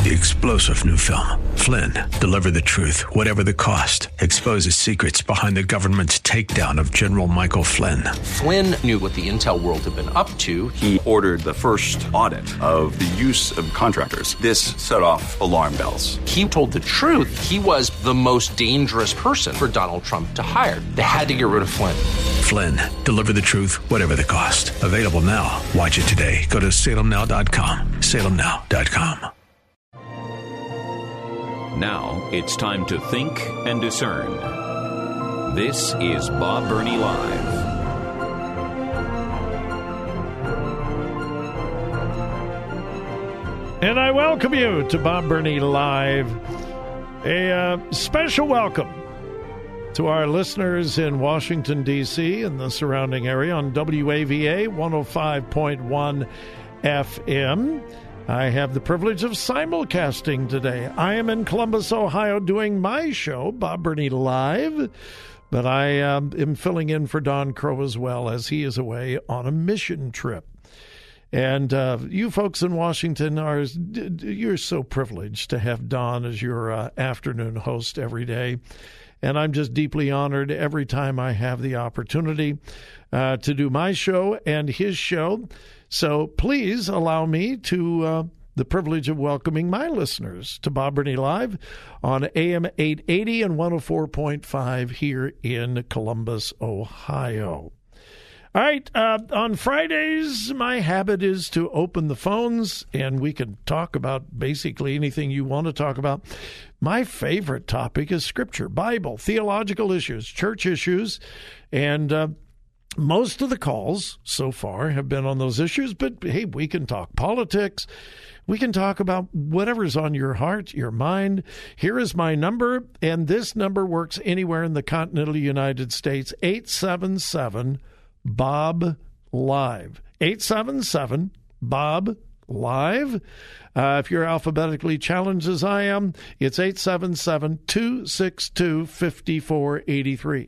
The explosive new film, Flynn, deliver the truth, whatever the cost, exposes secrets behind the government's takedown of General Michael Flynn. Flynn knew what the intel world had been up to. He ordered the first audit of the use of contractors. This set off alarm bells. He told the truth. He was the most dangerous person for Donald Trump to hire. They had to get rid of Flynn. Flynn, deliver the truth, whatever the cost. Available now. Watch it today. Go to salemnow.com. salemnow.com. Now it's time to think and discern. This is Bob Burney Live. And I welcome you to Bob Burney Live. A special welcome to our listeners in Washington, D.C. and the surrounding area on WAVA 105.1 FM. I have the privilege of simulcasting today. I am in Columbus, Ohio, doing my show, Bob Burney Live, but I am filling in for Don Crow as well, as he is away on a mission trip. And you folks in Washington, you're so privileged to have Don as your afternoon host every day. And I'm just deeply honored every time I have the opportunity to do my show and his show. So please allow me to the privilege of welcoming my listeners to Bob Burney Live on AM 880 and 104.5 here in Columbus, Ohio. All right, on Fridays, my habit is to open the phones, and we can talk about basically anything you want to talk about. My favorite topic is Scripture, Bible, theological issues, church issues, and most of the calls so far have been on those issues, but hey, we can talk politics. We can talk about whatever's on your heart, your mind. Here is my number, and this number works anywhere in the continental United States, 877-BOB-LIVE. 877-BOB-LIVE. If you're alphabetically challenged as I am, it's 877-262-5483.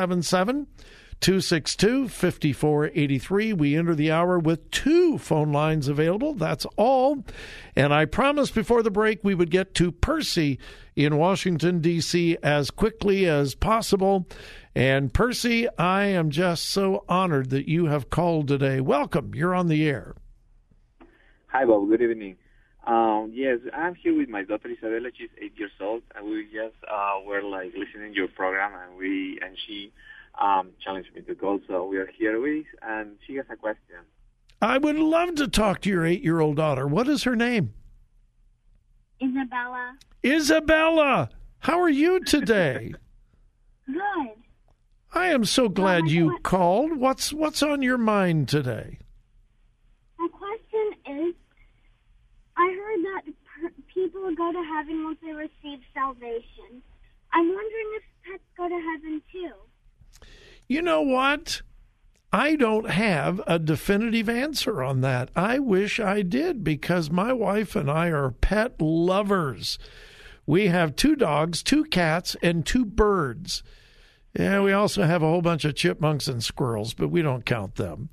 877-262-5483. We enter the hour with 2 phone lines available. That's all. And I promised before the break we would get to Percy in Washington, D.C. as quickly as possible. And Percy, I am just so honored that you have called today. Welcome. You're on the air. Hi, Bob. Good evening. Yes, I'm here with my daughter Isabella. She's 8 years old, and we just were listening to your program, and she challenged me to call, so we are here with, and she has a question. I would love to talk to your 8-year-old daughter. What is her name? Isabella. Isabella, how are you today? Good. I am so glad you called. What's on your mind today? My question is, I heard that people go to heaven once they receive salvation. I'm wondering if pets go to heaven too. You know what? I don't have a definitive answer on that. I wish I did, because my wife and I are pet lovers. We have 2 dogs, 2 cats, and 2 birds. Yeah, we also have a whole bunch of chipmunks and squirrels, but we don't count them.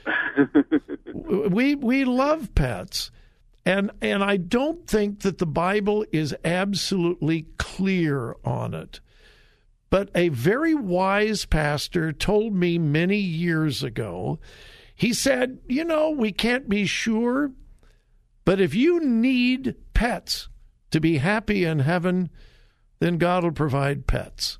We love pets. And I don't think that the Bible is absolutely clear on it. But a very wise pastor told me many years ago, he said, we can't be sure, but if you need pets to be happy in heaven, then God will provide pets.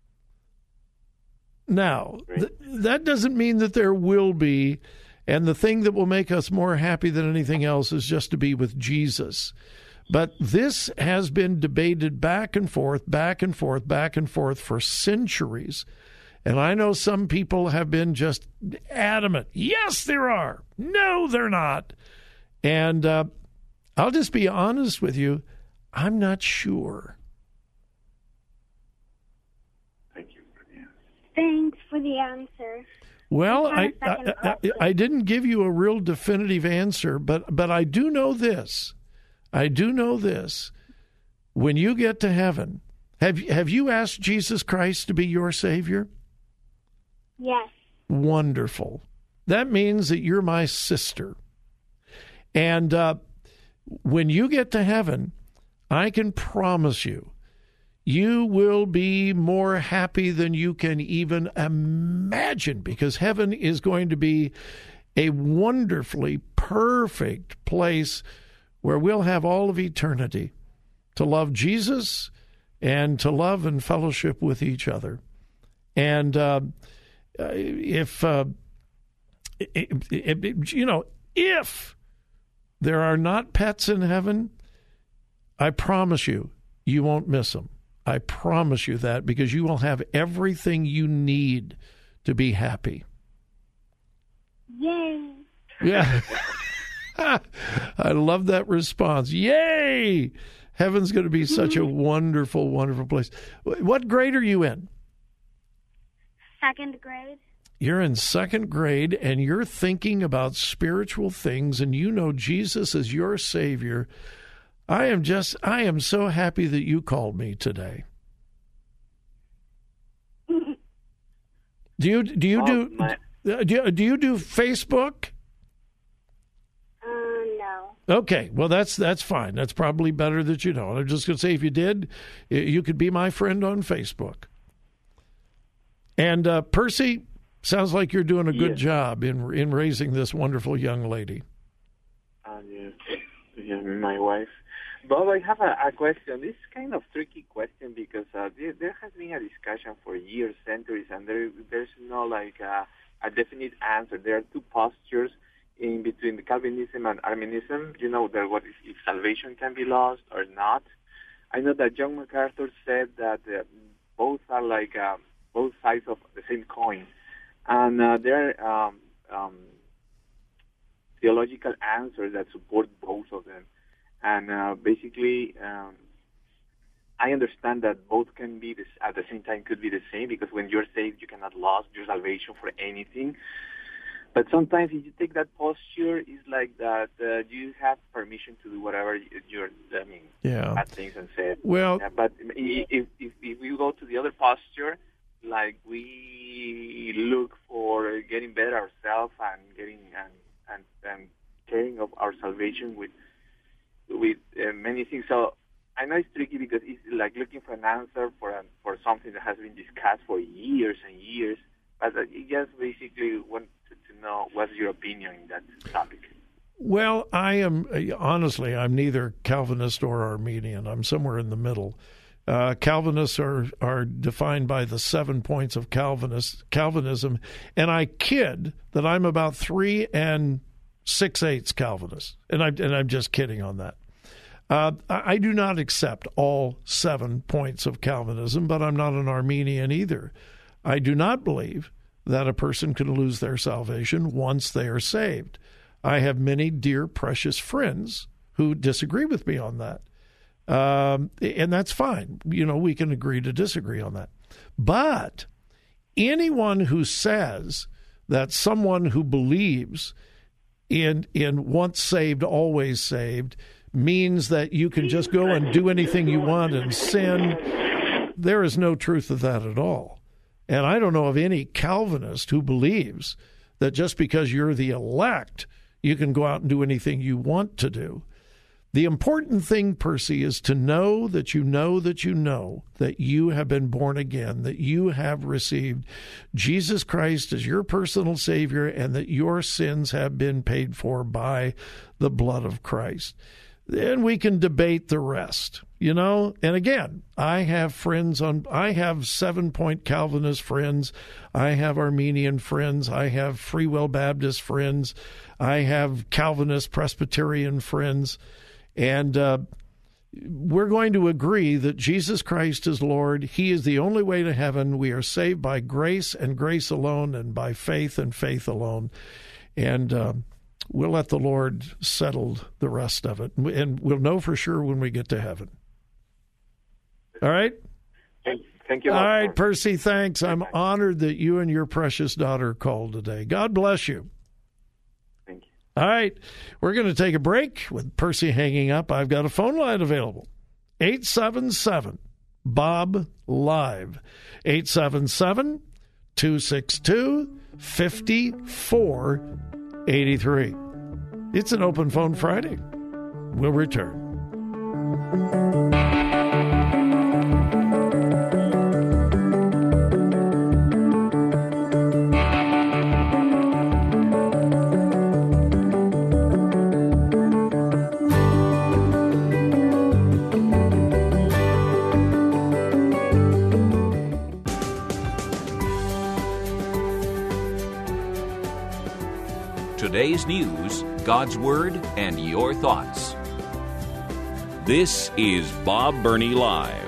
Now, that doesn't mean that there will be, and the thing that will make us more happy than anything else is just to be with Jesus. But this has been debated back and forth for centuries. And I know some people have been just adamant. Yes, there are. No, they're not. And I'll just be honest with you. I'm not sure. Thank you for the answer. Thanks for the answer. Well, I didn't give you a real definitive answer, but I do know this. When you get to heaven, have you asked Jesus Christ to be your Savior? Yes. Wonderful. That means that you're my sister. And when you get to heaven, I can promise you, you will be more happy than you can even imagine, because heaven is going to be a wonderfully perfect place where we'll have all of eternity to love Jesus and to love and fellowship with each other. And if there are not pets in heaven, I promise you, you won't miss them. I promise you that, because you will have everything you need to be happy. Yay! Yeah. I love that response. Yay! Heaven's going to be such a wonderful, wonderful place. What grade are you in? 2nd grade. You're in 2nd grade, and you're thinking about spiritual things, and you know Jesus is your Savior. I am so happy that you called me today. Do you do Facebook? No. Okay, well that's fine. That's probably better that you don't. I'm just going to say, if you did, you could be my friend on Facebook. And Percy, sounds like you're doing a good job in raising this wonderful young lady. Yes, my wife. Bob, I have a question. This is kind of tricky question, because there has been a discussion for years, centuries, and there's no a definite answer. There are two postures in between the Calvinism and Arminianism. What if salvation can be lost or not. I know that John MacArthur said that both are both sides of the same coin, and there are theological answers that support both of them. And basically, I understand that both can be at the same time could be the same, because when you're saved, you cannot lose your salvation for anything. But sometimes if you take that posture, it's like that you have permission to do whatever bad things and say. Well, but if we go to the other posture, like we look for getting better ourselves and getting and caring of our salvation with many things. So I know it's tricky, because it's like looking for an answer for something that has been discussed for years and years. But I just basically wanted to know what's your opinion in that topic. Well, I'm neither Calvinist or Arminian. I'm somewhere in the middle. Calvinists are defined by the 7 points of Calvinism, and I kid that I'm about 3 6/8 Calvinist, and I'm just kidding on that. I do not accept all 7 points of Calvinism, but I'm not an Arminian either. I do not believe that a person can lose their salvation once they are saved. I have many dear, precious friends who disagree with me on that. And that's fine. We can agree to disagree on that. But anyone who says that someone who believes in once saved, always saved means that you can just go and do anything you want and sin, there is no truth of that at all. And I don't know of any Calvinist who believes that just because you're the elect, you can go out and do anything you want to do. The important thing, Percy, is to know that you know that you know that you have been born again, that you have received Jesus Christ as your personal Savior, and that your sins have been paid for by the blood of Christ. Then we can debate the rest, And again, I have 7-point Calvinist friends. I have Arminian friends. I have Free Will Baptist friends. I have Calvinist Presbyterian friends. And we're going to agree that Jesus Christ is Lord. He is the only way to heaven. We are saved by grace and grace alone, and by faith and faith alone. And we'll let the Lord settle the rest of it. And we'll know for sure when we get to heaven. All right? Thank you. All right, Percy, thanks. I'm honored that you and your precious daughter called today. God bless you. Thank you. All right, we're going to take a break. With Percy hanging up, I've got a phone line available. 877-BOB-LIVE. 877-262-5483. It's an Open Phone Friday. We'll return. today's news, God's Word, and your thoughts. This is Bob Burney Live.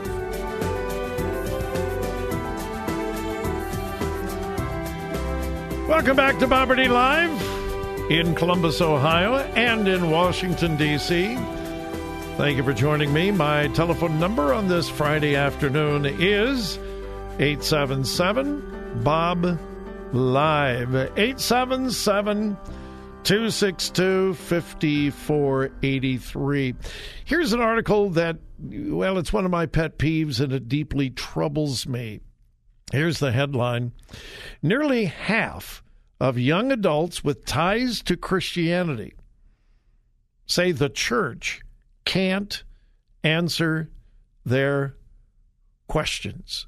Welcome back to Bob Burney Live in Columbus, Ohio, and in Washington, D.C. Thank you for joining me. My telephone number on this Friday afternoon is 877-BOB-LIVE, 877-262-5483. Here's an article that, well, it's one of my pet peeves, and it deeply troubles me. Here's the headline. Nearly half of young adults with ties to Christianity say the church can't answer their questions.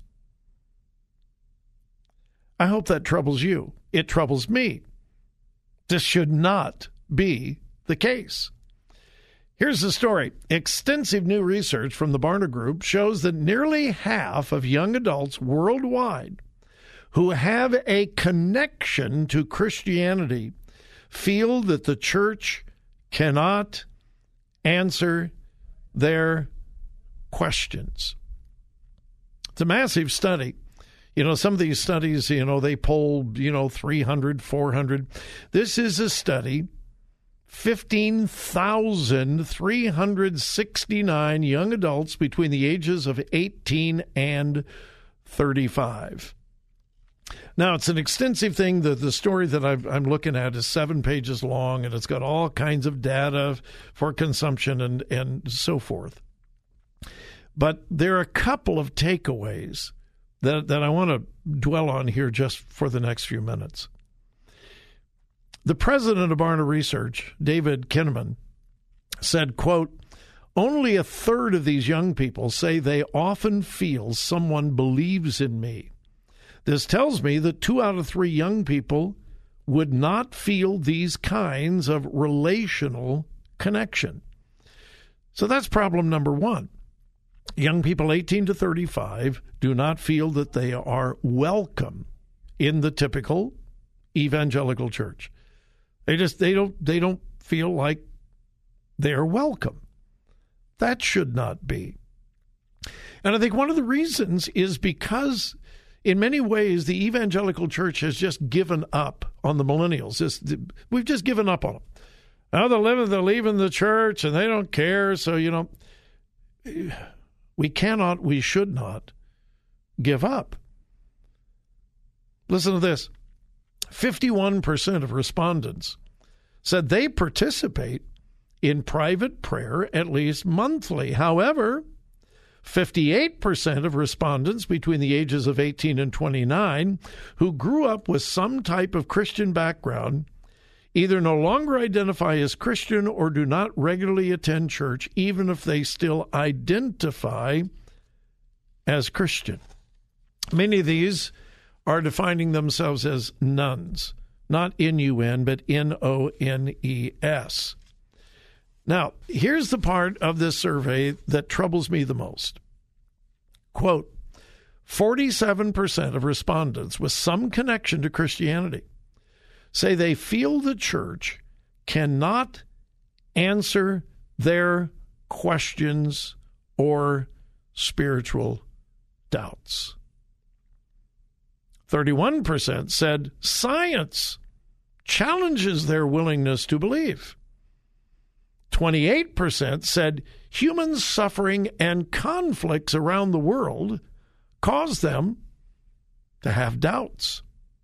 I hope that troubles you. It troubles me. This should not be the case. Here's the story. Extensive new research from the Barna Group shows that nearly half of young adults worldwide who have a connection to Christianity feel that the church cannot answer their questions. It's a massive study. Some of these studies, they poll, 300, 400. This is a study, 15,369 young adults between the ages of 18 and 35. Now, it's an extensive thing. The story that I'm looking at is 7 pages long, and it's got all kinds of data for consumption and so forth. But there are a couple of takeaways that I want to dwell on here just for the next few minutes. The president of Barna Research, David Kinnaman, said, quote, "Only a third of these young people say they often feel someone believes in me. This tells me that 2 out of 3 young people would not feel these kinds of relational connection." So that's problem number one. Young people 18 to 35 do not feel that they are welcome in the typical evangelical church. They don't feel like they are welcome. That should not be. And I think one of the reasons is because in many ways, the evangelical church has just given up on the millennials. We've just given up on them. Now they're leaving the church and they don't care. So, we should not give up. Listen to this. 51% of respondents said they participate in private prayer at least monthly. However, 58% of respondents between the ages of 18 and 29 who grew up with some type of Christian background either no longer identify as Christian or do not regularly attend church, even if they still identify as Christian. Many of these are defining themselves as nuns, not N-U-N, but N-O-N-E-S. Now, here's the part of this survey that troubles me the most. Quote, 47% of respondents with some connection to Christianity say they feel the church cannot answer their questions or spiritual doubts. 31% said science challenges their willingness to believe. 28% said human suffering and conflicts around the world cause them to have doubts.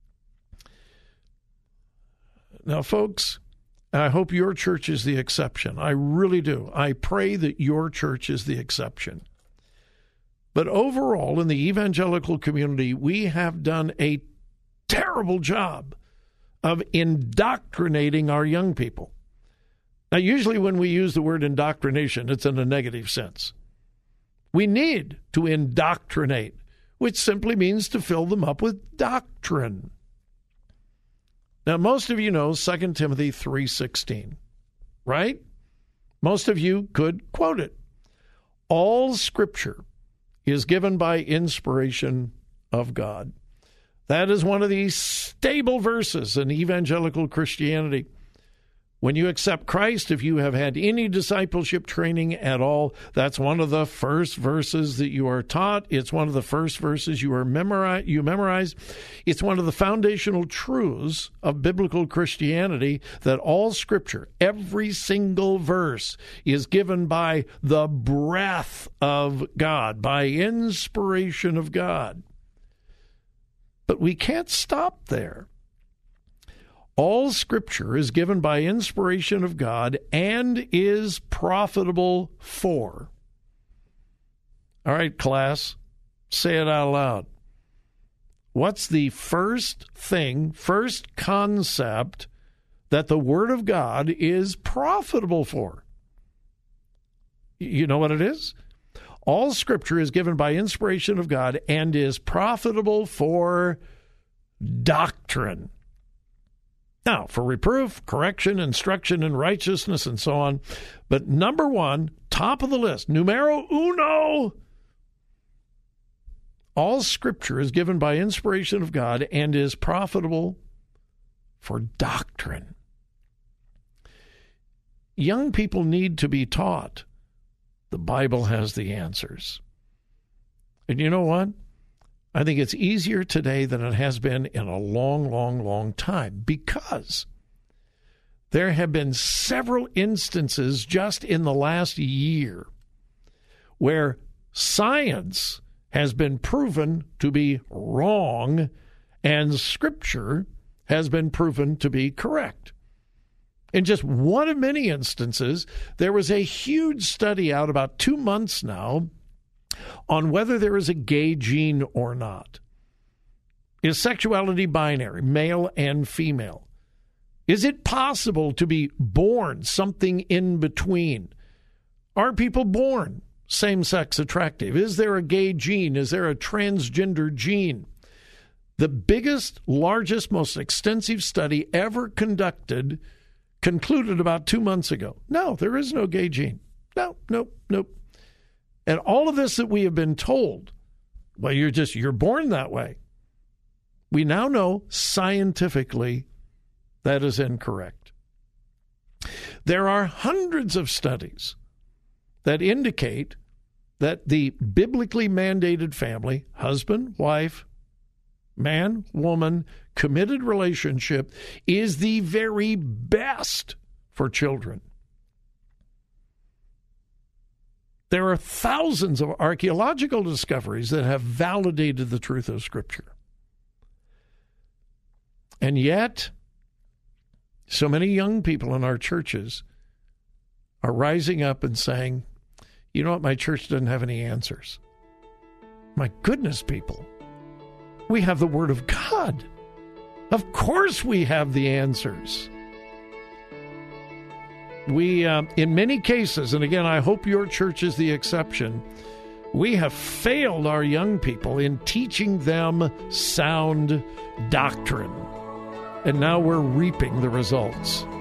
Now, folks, I hope your church is the exception. I really do. I pray that your church is the exception. But overall, in the evangelical community, we have done a terrible job of indoctrinating our young people. Now, usually when we use the word indoctrination, it's in a negative sense. We need to indoctrinate, which simply means to fill them up with doctrine. Now, most of you know 2 Timothy 3:16, right? Most of you could quote it. All Scripture is given by inspiration of God. That is one of the stable verses in evangelical Christianity. When you accept Christ, if you have had any discipleship training at all, that's one of the first verses that you are taught. It's one of the first verses you memorize. It's one of the foundational truths of biblical Christianity that all Scripture, every single verse, is given by the breath of God, by inspiration of God. But we can't stop there. All Scripture is given by inspiration of God and is profitable for. All right, class, say it out loud. What's the first concept that the Word of God is profitable for? You know what it is? All Scripture is given by inspiration of God and is profitable for doctrine. Now, for reproof, correction, instruction in righteousness, and so on. But number one, top of the list, numero uno, all Scripture is given by inspiration of God and is profitable for doctrine. Young people need to be taught the Bible has the answers. And you know what? I think it's easier today than it has been in a long, long, long time, because there have been several instances just in the last year where science has been proven to be wrong and Scripture has been proven to be correct. In just one of many instances, there was a huge study out about 2 months now on whether there is a gay gene or not. Is sexuality binary, male and female? Is it possible to be born something in between? Are people born same-sex attractive? Is there a gay gene? Is there a transgender gene? The biggest, largest, most extensive study ever conducted concluded about 2 months ago. No, there is no gay gene. Nope. And all of this that we have been told, well, you're born that way. We now know scientifically that is incorrect. There are hundreds of studies that indicate that the biblically mandated family, husband, wife, man, woman, committed relationship, is the very best for children. There are thousands of archaeological discoveries that have validated the truth of Scripture. And yet, so many young people in our churches are rising up and saying, you know what, my church doesn't have any answers. My goodness, people, we have the Word of God. Of course we have the answers. We, in many cases, and again, I hope your church is the exception, we have failed our young people in teaching them sound doctrine. And now we're reaping the results.